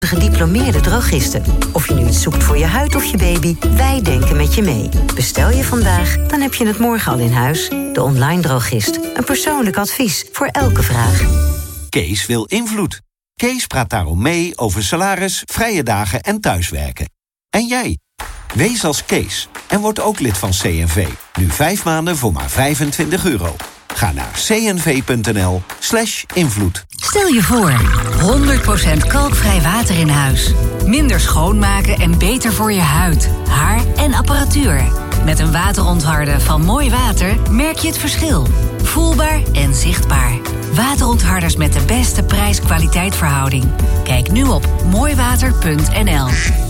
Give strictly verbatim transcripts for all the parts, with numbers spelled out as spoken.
gediplomeerde drogisten. Of je nu iets zoekt voor je huid of je baby, wij denken met je mee. Bestel je vandaag, dan heb je het morgen al in huis. De Online Drogist. Een persoonlijk advies voor elke vraag. Kees wil invloed. Kees praat daarom mee over salaris, vrije dagen en thuiswerken. En jij? Wees als Kees en word ook lid van C N V. Nu vijf maanden voor maar vijfentwintig euro. Ga naar cnv.nl slash invloed. Stel je voor, honderd procent kalkvrij water in huis. Minder schoonmaken en beter voor je huid, haar en apparatuur. Met een waterontharder van Mooi Water merk je het verschil. Voelbaar en zichtbaar. Waterontharders met de beste prijs-kwaliteitverhouding. Kijk nu op mooiwater punt n l.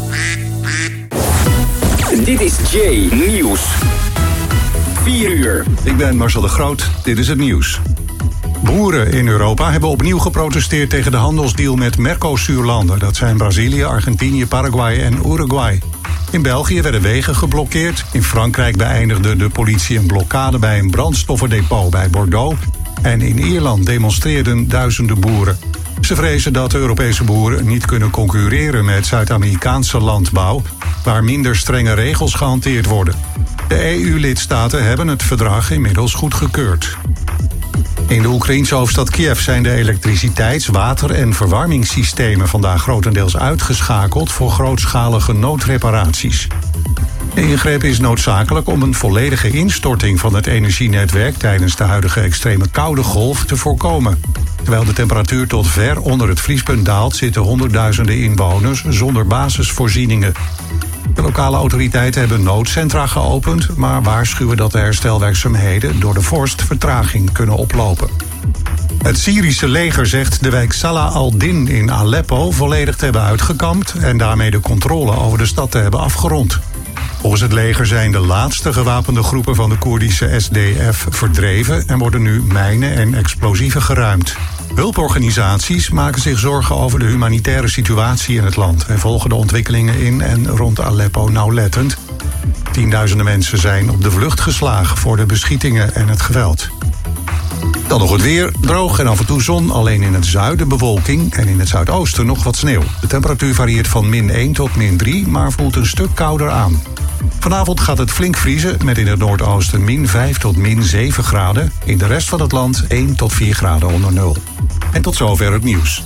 Dit is Jay Nieuws. vier uur. Ik ben Marcel de Groot. Dit is het nieuws. Boeren in Europa hebben opnieuw geprotesteerd tegen de handelsdeal met Mercosur-landen. Dat zijn Brazilië, Argentinië, Paraguay en Uruguay. In België werden wegen geblokkeerd. In Frankrijk beëindigde de politie een blokkade bij een brandstoffendepot bij Bordeaux. En in Ierland demonstreerden duizenden boeren. Ze vrezen dat de Europese boeren niet kunnen concurreren met Zuid-Amerikaanse landbouw, waar minder strenge regels gehanteerd worden. De E U-lidstaten hebben het verdrag inmiddels goedgekeurd. In de Oekraïense hoofdstad Kiev zijn de elektriciteits-, water- en verwarmingssystemen vandaag grotendeels uitgeschakeld voor grootschalige noodreparaties. De ingreep is noodzakelijk om een volledige instorting van het energienetwerk tijdens de huidige extreme koude golf te voorkomen. Terwijl de temperatuur tot ver onder het vriespunt daalt, zitten honderdduizenden inwoners zonder basisvoorzieningen. De lokale autoriteiten hebben noodcentra geopend, maar waarschuwen dat de herstelwerkzaamheden door de vorst vertraging kunnen oplopen. Het Syrische leger zegt de wijk Salah al-Din in Aleppo volledig te hebben uitgekampt en daarmee de controle over de stad te hebben afgerond. Volgens het leger zijn de laatste gewapende groepen van de Koerdische S D F verdreven en worden nu mijnen en explosieven geruimd. Hulporganisaties maken zich zorgen over de humanitaire situatie in het land en volgen de ontwikkelingen in en rond Aleppo nauwlettend. Tienduizenden mensen zijn op de vlucht geslagen voor de beschietingen en het geweld. Dan nog het weer, droog en af en toe zon, alleen in het zuiden bewolking en in het zuidoosten nog wat sneeuw. De temperatuur varieert van min één tot min drie, maar voelt een stuk kouder aan. Vanavond gaat het flink vriezen, met in het noordoosten min vijf tot min zeven graden. In de rest van het land één tot vier graden onder nul. En tot zover het nieuws.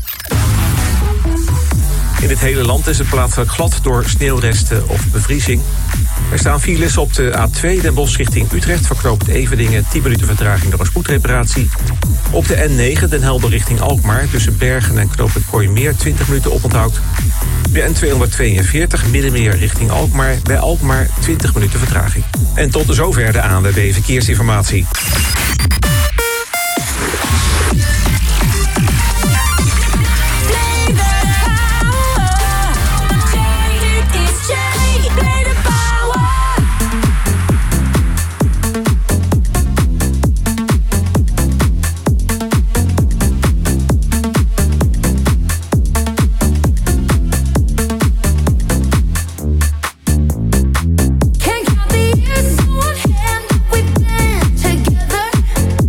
In het hele land is het plaatselijk glad door sneeuwresten of bevriezing. Er staan files op de A twee Den Bosch richting Utrecht. Verknoopt Everdingen tien minuten vertraging door een spoedreparatie. Op de N negen Den Helder richting Alkmaar. Tussen Bergen en knooppunt Kooimeer twintig minuten oponthoud. De N tweehonderdtweeënveertig Middenmeer richting Alkmaar. Bij Alkmaar twintig minuten vertraging. En tot zover de A N W B Verkeersinformatie. Can't count the years on hand, we've been together.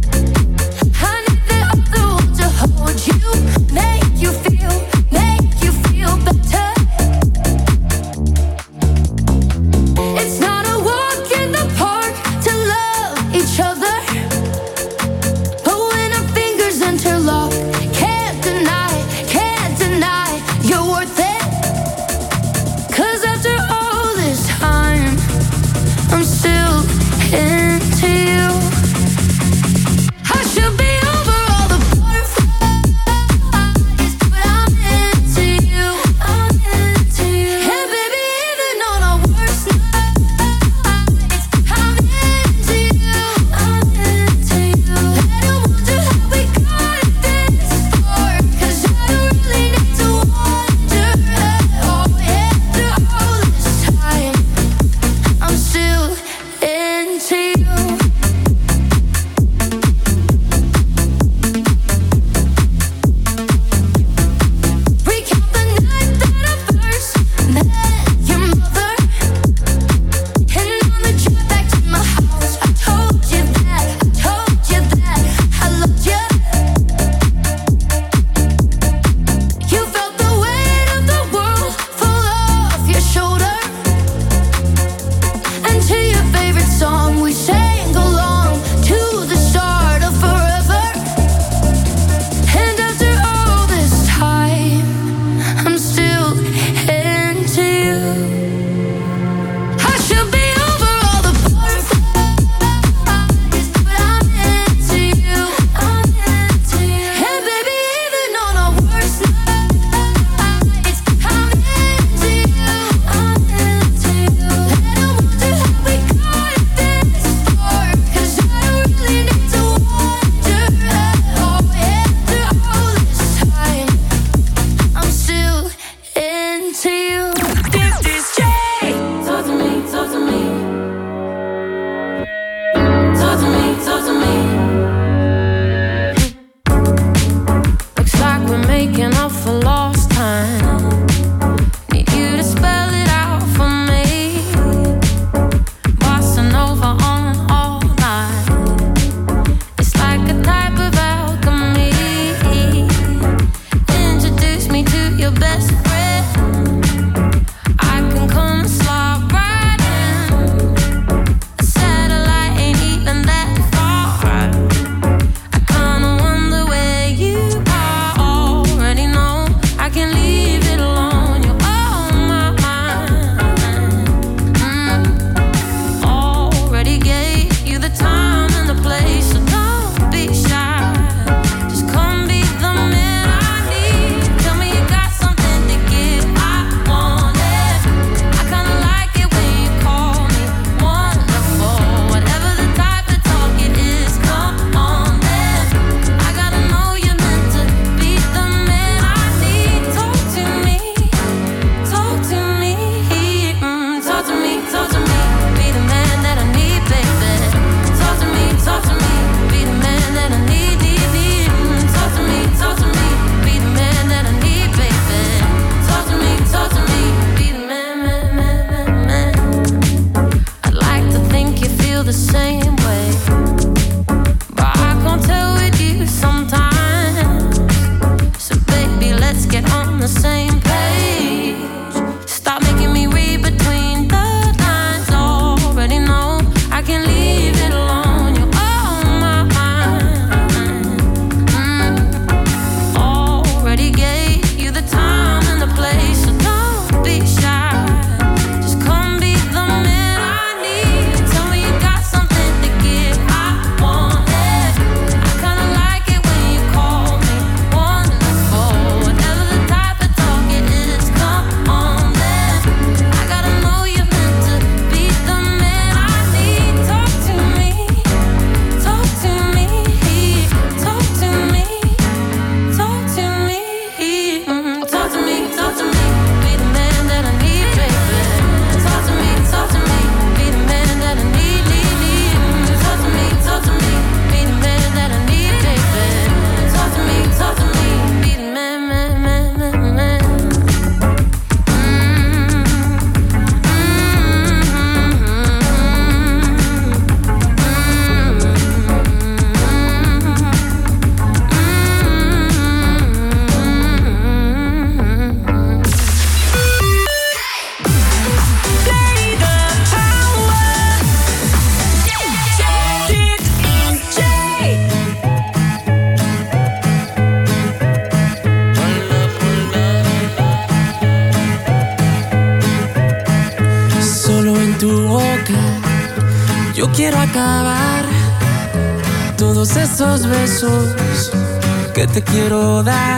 Yo quiero acabar todos esos besos que te quiero dar.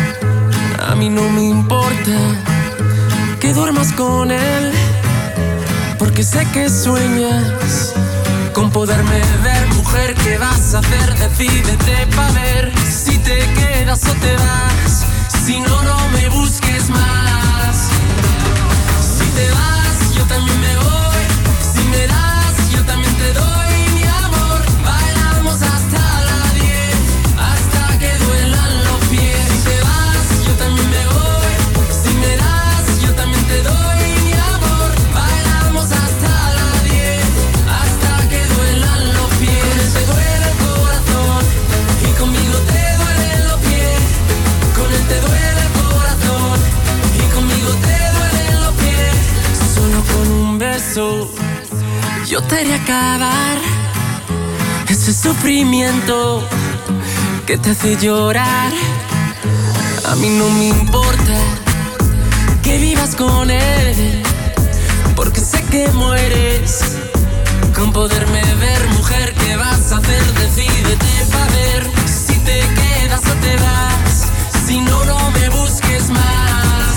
A mí no me importa que duermas con él, porque sé que sueñas con poderme ver. Mujer, ¿qué vas a hacer? Decídete pa' ver si te quedas o te vas. Si no, no me busques más. Si te vas, yo también me voy. Si me das, yo también te doy mi amor. Bailamos hasta las diez, hasta que duelan los pies. Si te vas, yo también me voy. Si me das, yo también te doy mi amor. Bailamos hasta las diez, hasta que duelan los pies. Te duele el corazón y conmigo te duelen los pies. Con él te duele el corazón y conmigo te duelen los pies. Solo con un beso yo te haré acabar ese sufrimiento que te hace llorar. A mí no me importa que vivas con él, porque sé que mueres con poderme ver. Mujer, ¿qué vas a hacer? Decídete pa' ver si te quedas o te vas. Si no, no me busques más.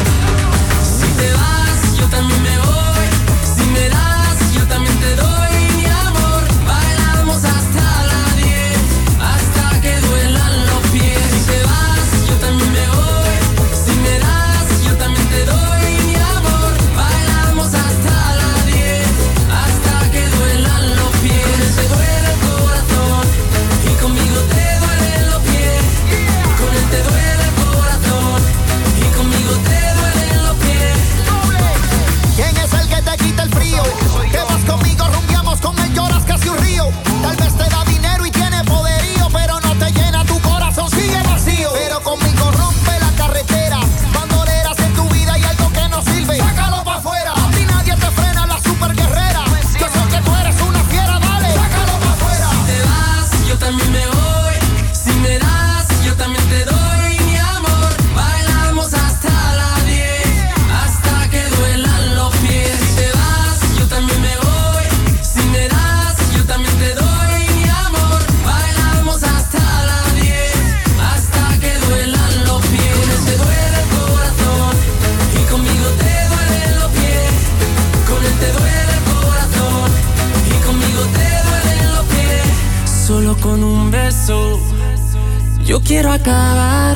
Si te vas, yo también me voy. Si me das, yo también te doy mi amor. Bailamos hasta las diez, hasta que duelan los pies. Si te vas, yo también me voy. Si me das, yo también te doy mi amor. Bailamos hasta las diez, hasta que duelan los pies. Te duele el corazón y conmigo te duelen los pies. Con él te duele el corazón y conmigo te duelen los pies. ¿Quién es el que te quita el frío? Que vas conmigo, rumbiamos, con él lloras casi un río. Tal vez te da dinero y tiene poderío, pero no te llena, tu corazón sigue vacío. Pero conmigo rompe la carretera, bandoleras en tu vida y algo que no sirve, sácalo pa' afuera. A ti nadie te frena, la super guerrera. Yo sé que tú eres una fiera, dale, sácalo pa' afuera. Si te vas, yo también me voy. Si me das, yo también te doy mi amor. Bailamos hasta las diez, hasta que duelan los pies. Si te vas, yo también me voy. Si me das, yo también te doy mi amor. Bailamos hasta las diez, hasta que duelan los pies. Con él te duele el corazón y conmigo te duelen los pies. Con él te duele el corazón y conmigo te duelen los pies. Solo con un beso yo quiero acabar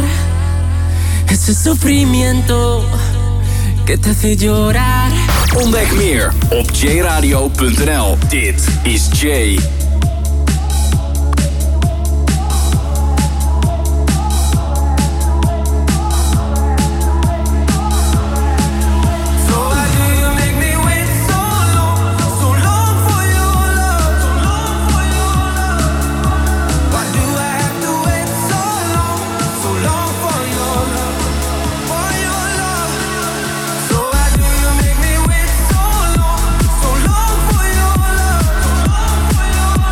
ese sufrimiento que te hace llorar. Ontdek meer op j radio punt n l. Dit is Jay. So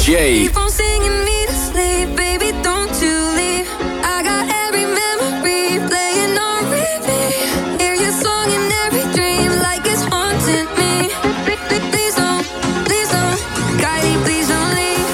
J. Keep on singing me to sleep, baby, don't you leave. I got every memory playing on repeat. Hear your song in every dream like it's haunting me. Please don't, please don't, Kylie, please don't leave.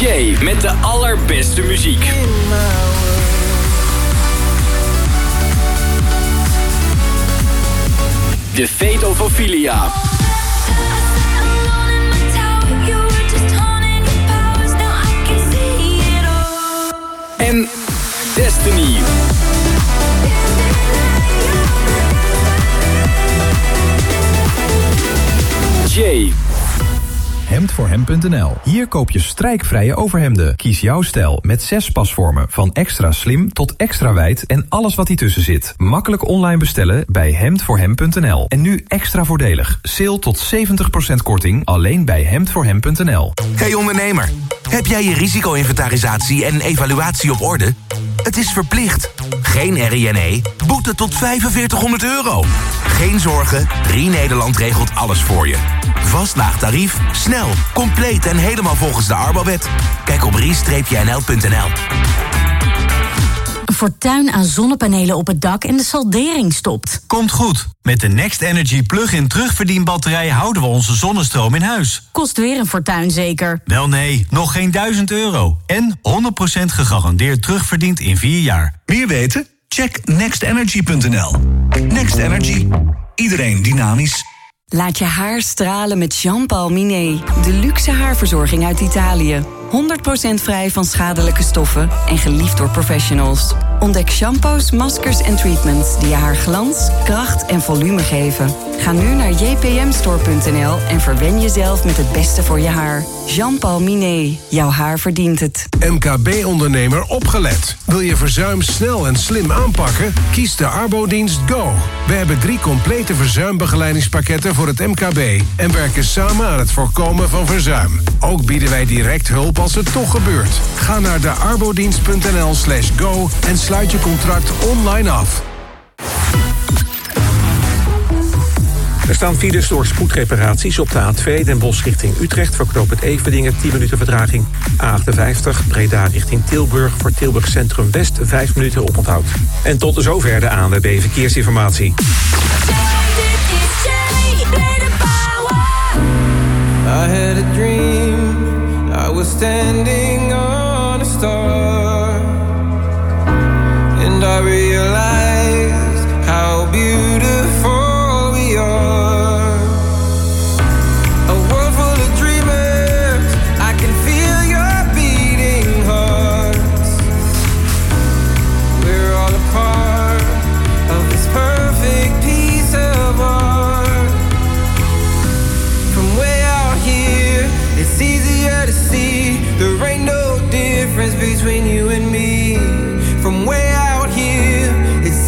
Jay met de allerbeste muziek. De Fate of Ophelia. En Destiny. Jay. hemd voor hem punt n l. Hier koop je strijkvrije overhemden. Kies jouw stijl met zes pasvormen. Van extra slim tot extra wijd en alles wat ertussen zit. Makkelijk online bestellen bij hemd voor hem punt n l. En nu extra voordelig. Sale tot zeventig procent korting alleen bij hemd voor hem punt n l. Hey ondernemer, heb jij je risico-inventarisatie en evaluatie op orde? Het is verplicht. Geen R I N E, boete tot vijfenveertighonderd euro. Geen zorgen, Drie Nederland regelt alles voor je. Vast laag tarief, snel, compleet en helemaal volgens de Arbowet. Kijk op rie n l punt n l. Een fortuin aan zonnepanelen op het dak en de saldering stopt. Komt goed. Met de Next Energy plug-in terugverdienbatterij houden we onze zonnestroom in huis. Kost weer een fortuin zeker? Wel nee, nog geen duizend euro. En honderd procent gegarandeerd terugverdiend in vier jaar. Meer weten? Check next energy punt n l. Next Energy. Iedereen dynamisch. Laat je haar stralen met Jean Paul Minet. De luxe haarverzorging uit Italië. honderd procent vrij van schadelijke stoffen en geliefd door professionals. Ontdek shampoos, maskers en treatments die je haar glans, kracht en volume geven. Ga nu naar j p m store punt n l en verwen jezelf met het beste voor je haar. Jean Paul Minet. Jouw haar verdient het. M K B-ondernemer opgelet. Wil je verzuim snel en slim aanpakken? Kies de Arbodienst Go. We hebben drie complete verzuimbegeleidingspakketten voor het M K B en werken samen aan het voorkomen van verzuim. Ook bieden wij direct hulp als het toch gebeurt. Ga naar de arbodienst punt n l slash go en sluit je contract online af. Er staan files door spoedreparaties op de A twee Den Bosch richting Utrecht. Voor knooppunt Everdingen tien minuten vertraging. A achtenvijftig Breda richting Tilburg. Voor Tilburg Centrum West vijf minuten oponthoud. En tot zover de A N W B Verkeersinformatie. I had a dream, I was standing on a star, and I realized how beautiful we are. A world full of dreamers, I can feel your beating hearts. We're all a part of this perfect piece of art. From way out here, it's easier to see there ain't no difference between you and me. From way out here, it's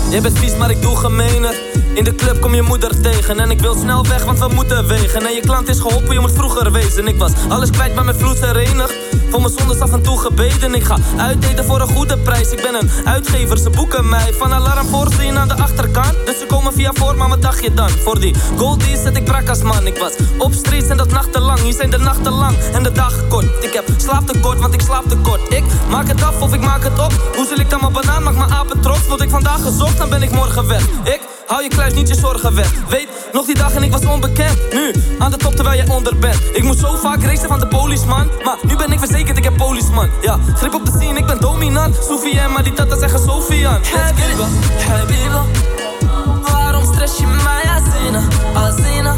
Jij bent vies, maar ik doe gemener. In de club kom je moeder tegen. En ik wil snel weg, want we moeten wegen. En je klant is geholpen, je moet vroeger wezen. Ik was alles kwijt, maar mijn vloed herenigd. Voor mijn zondes af en toe gebeden. Ik ga uiteten voor een goede prijs. Ik ben een uitgever, ze boeken mij. Van alarm voorzien aan de achterkant. Dus ze komen via voor, maar wat dacht je dan? Voor die goldies zet ik brak als man. Ik was op streets en dat nachtenlang. Hier zijn de nachten lang en de dagen kort. Ik heb slaaptekort, want ik slaap tekort. Ik maak het af of ik maak het op. Hoe zal ik dan mijn banaan, maak mijn apen trots. Word ik vandaag gezocht, dan ben ik morgen weg. Ik hou je kluis, niet je zorgen weg. Weet, nog die dag en ik was onbekend. Nu, aan de top terwijl jij onder bent. Ik moest zo vaak racen van de policeman. Maar nu ben ik verzekerd, ik heb policeman. Ja, grip op de scene, ik ben dominant. Soufiane, maar die tata zeggen Sofian. Habiba, Habiba, waarom stress je mij, Azina, Azina?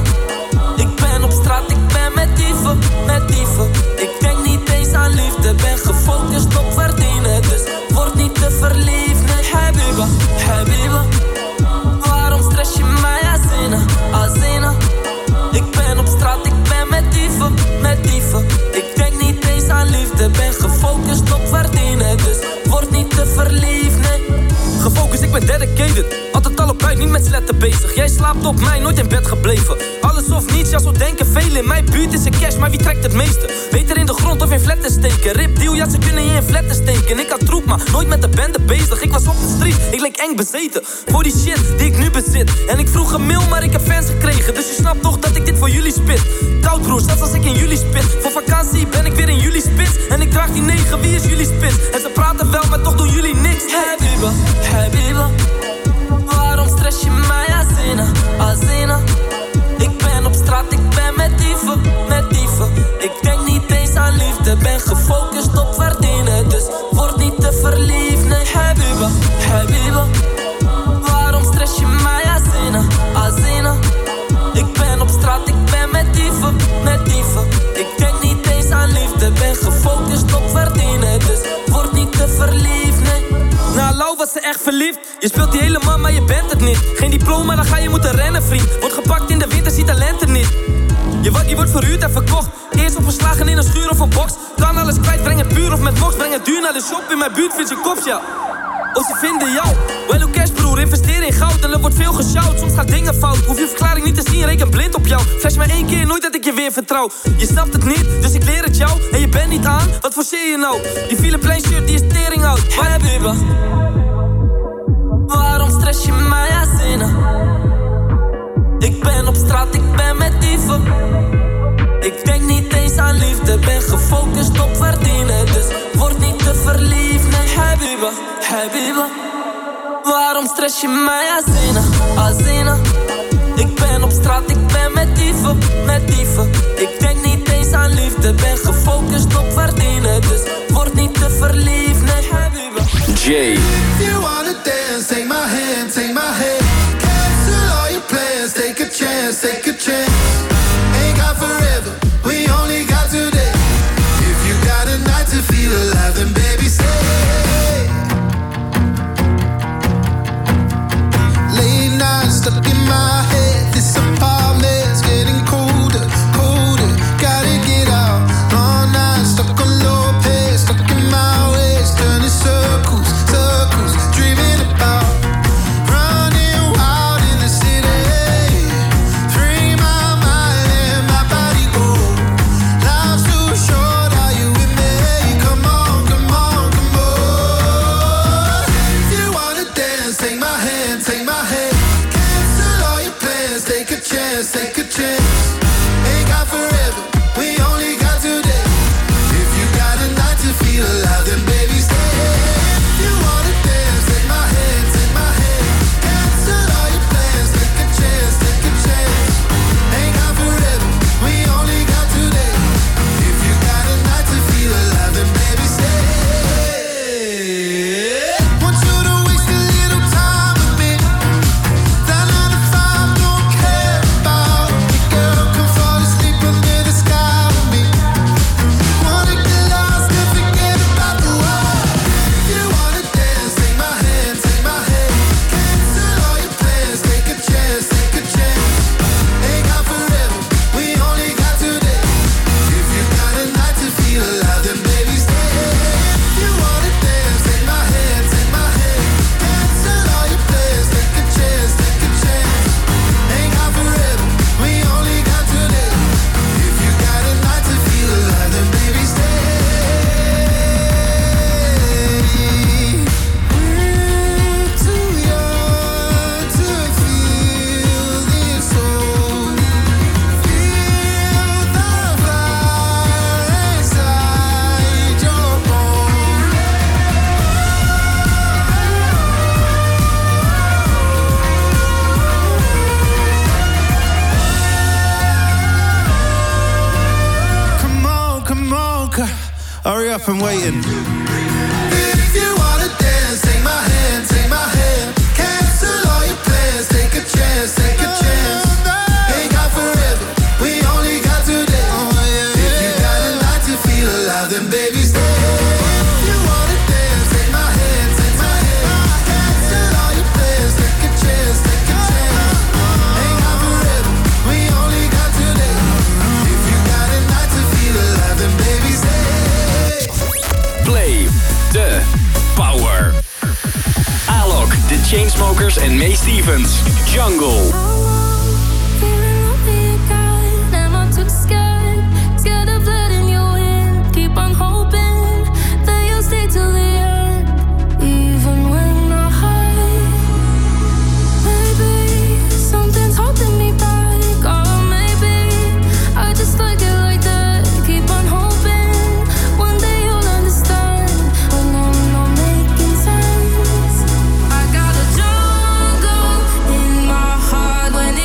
Ik ben op straat, ik ben met dieven, met dieven. Ik denk niet eens aan liefde, ben gefocust op verdienen. Dus word niet te verliefd, nee. Habiba, Habiba, waarom stress je mij, Azina, Azina? Ik ben op straat, ik ben met dieven, met dieven. Ik denk niet eens aan liefde, ben gefocust op verdienen. Dus word niet te verliefd, nee. Gefocust, ik ben dedicated. Altijd al op uit, niet met sletten bezig. Jij slaapt op mij, nooit in bed gebleven. Alles of niets, ja zo denken velen. In mijn buurt is er cash, maar wie trekt het meeste? Beter in de grond of in flatten steken. Rip deal, ja ze kunnen je in flatten steken. Ik had troep, maar nooit met de bende bezig. Ik was op de street, ik leek eng bezeten. Voor die shit die ik nu bezit. En ik vroeg een mail, maar ik heb fans gekregen. Dus je snapt toch dat ik dit voor jullie spit. Koud broer, zelfs als ik in jullie spit. Voor vakantie ben ik weer in jullie spits. En ik draag die negen, wie is jullie spits? En ze praten wel, maar toch doen jullie niks. Habiba, Habiba, waarom stress je mij, Azina, Azina? Ik ben op straat, ik ben met dieven, met dieven. Ik denk niet eens aan liefde, ben gefocust op verdienen. Dus word niet te verliefd, nee. Habiba, Habiba, waarom stress je mij, Azina, Azina? Ik ben op straat, ik ben met dieven, met dieven. Ik denk niet eens aan liefde, ben gefocust op verdienen. Dus word niet te verliefd, nee. Na Lau was ze echt verliefd. Je speelt die hele man, maar je bent het niet. Geen diploma, dan ga je moeten rennen, vriend. Wordt gepakt in de winter, ziet talenten niet. Je waggie wordt verhuurd en verkocht. Eerst opgeslagen in een schuur of een box. Kan alles kwijt, breng het puur of met box. Breng het duur naar de shop, in mijn buurt vind je kops, ja. Of ze vinden jou. Well, cash broer, investeer in goud. En er wordt veel gesjouwd, soms gaat dingen fout. Hoef je verklaring niet te zien, reken blind op jou. Flash maar één keer, nooit dat ik je weer vertrouw. Je snapt het niet, dus ik leer het jou. En je bent niet aan, wat forceer je nou? Die file plain shirt, die is tering out. Habiba, waarom stress je mij, Azina? Ik ben op straat, ik ben met dieven. Ik denk niet eens aan liefde, ben gefocust op verdienen. Dus word niet te verliefd, nee. Habiba, Habiba, waarom stress je mij, Azina, Azina? Ik ben op straat, ik ben met dieven, met dieven. Ik denk niet eens aan liefde, ben gefocust op verdienen. Dus word niet te verliefd, nee. Habiba. Jay. If you wanna dance, take my hand, take my hand. Cancel all your plans, take a chance, take a chance. Ain't got forever, we only got today. If you got a night to feel alive, then baby stay. Late nights stuck in my head, this apartment's getting colder, colder. Gotta get out, long nights stuck on low pace, stuck in my ways, turning circles, circles, dreaming about. Run waiting. If you wanna dance, take my hand, take my hand. Cancel all your plans, take a chance, take a chance. Ain't got forever, we only got today. If you got a night to feel alive, then baby stay. If you wanna dance, take my hand, take my hand. Cancel all your plans, take a chance, take a chance. Ain't got forever, we only got today. If you got a night to feel alive, then baby stay. Play the Power. Alok, The Chainsmokers en May Stevens. Jungle. When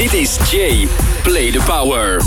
Dit is Jay. Play the Power.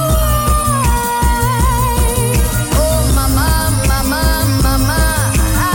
Oh, mama, mama, mama,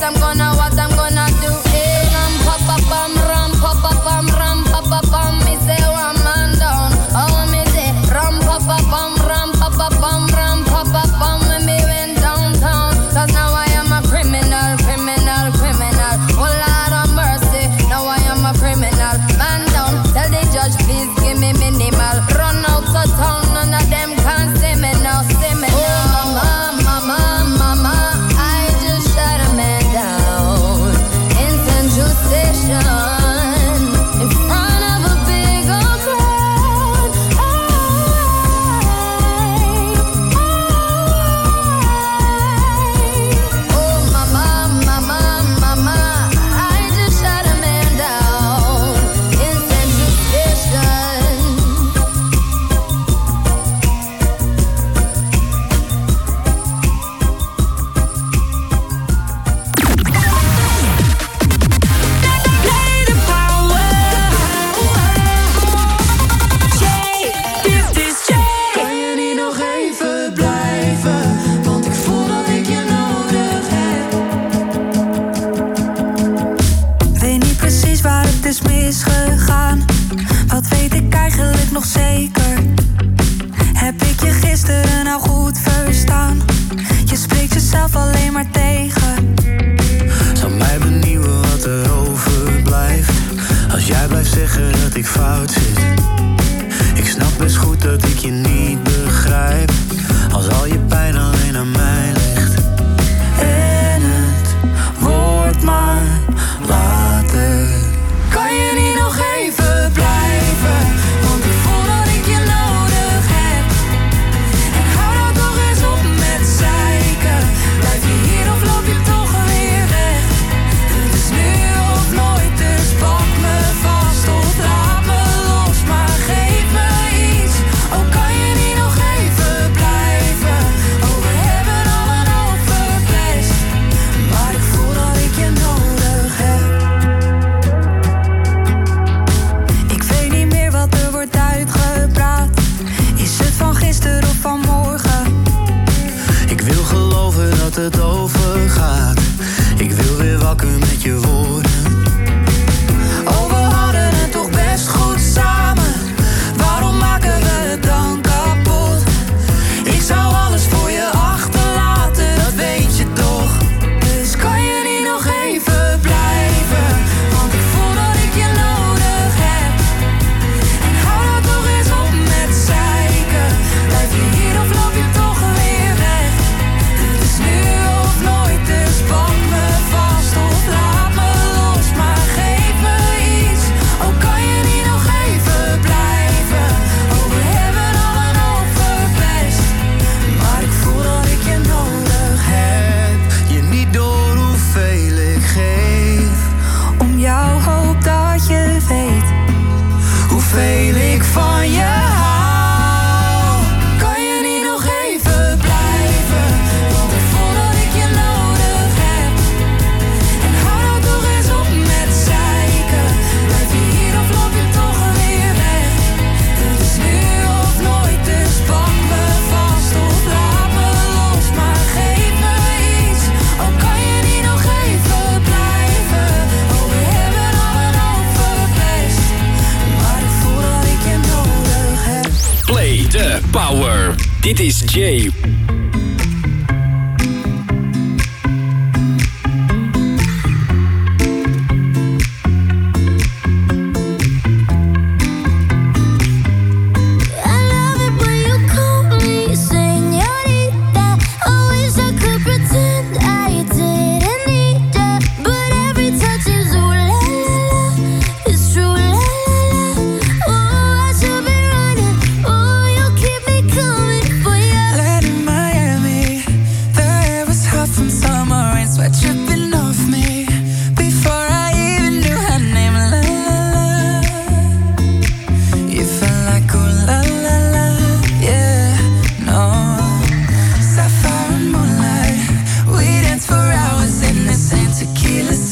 I'm gonna, what I'm gonna do. Hey, ram pa pa pam, ram pa pa pam, ram pa pa pam. Me say one man down. Oh me say ram pa pa pam, ram pa pa pam, ram pa pa pam. When me went downtown, 'cause now I am a criminal, criminal, criminal. Oh Lord of mercy, now I am a criminal. Man down, tell the judge please give me minimal. Run out of town, none of them can see me now, see me now. Oh mama, mama, mama, I just shot a man down in Central Station in front of a big old crowd. Oh mama, mama, mama, I just shot a man down in Central Station. Kan je niet nog even blijven? Want ik voel dat ik je nodig heb. Weet niet precies waar het is misgegaan. Wat weet ik eigenlijk nog zeker? Heb ik je gisteren nou goed verstaan? Je spreekt jezelf alleen maar tegen. Zal mij benieuwen wat er overblijft. Als jij blijft zeggen dat ik fout zit. Ik snap best goed dat ik je niet begrijp. Als al je pijn alleen aan mij ligt. En het wordt maar later. Kan je niet nog even blijven? Want ik voel dat ik je nodig heb. En hou dat nog eens op met zeiken. Blijf je hier of loop je toch weer weg? Het is nu of nooit, dus pak me vast of laat me los. Maar geef me iets. Oh, kan je niet nog even blijven? Oh, we hebben al een hoop verpest. Maar ik voel dat ik je nodig heb. Ik weet niet meer wat er wordt uitgepraat. Is het van gisteren of van morgen? Ik wil geloven dat het overgaat. Ik wil weer wakker met je woorden. Oh, we hadden het toch best goed samen. Waarom maken we het dan kapot? Ik zou alles voor je achterlaten, dat weet je toch. Dus kan je niet nog even blijven? Want ik voel dat ik je nodig heb. En hou dat nog eens op met zeiken. Blijf je hier of loop je toch weer weg? Het is nu of nooit, dus pak me vast of laat me los. Maar geef me iets. Oh, kan je niet nog even blijven? Oh, we hebben al een hoop verpest. Maar ik voel dat ik je nodig heb. Je niet door hoeveel ik geef. Om jou hoop dat je weet Hoeveel ik van je hou. Kan je niet nog even blijven? Want ik voel dat ik je nodig heb. En hou dat nog eens op met zeiken. Blijf je hier of loop je toch weer weg? Het is nu of nooit, dus pak me vast of laat me los. Maar geef me iets. Oh, kan je niet nog even blijven? Oh, we hebben al een hoop verpest. Maar ik voel dat ik je nodig heb. Play the Power. Dit is Jay. I love it when you call me señorita. I wish I could pretend I didn't need ya. But every touch is ooh la la la. It's true la la la. Oh, I should be running. Oh, you keep me coming for ya. Land in Miami, the air was hot from summer rain, sweat dripping off me. Before I even knew her name, la la la. You felt like ooh la la la, yeah, no. Sapphire and moonlight, we danced for hours in the same tequila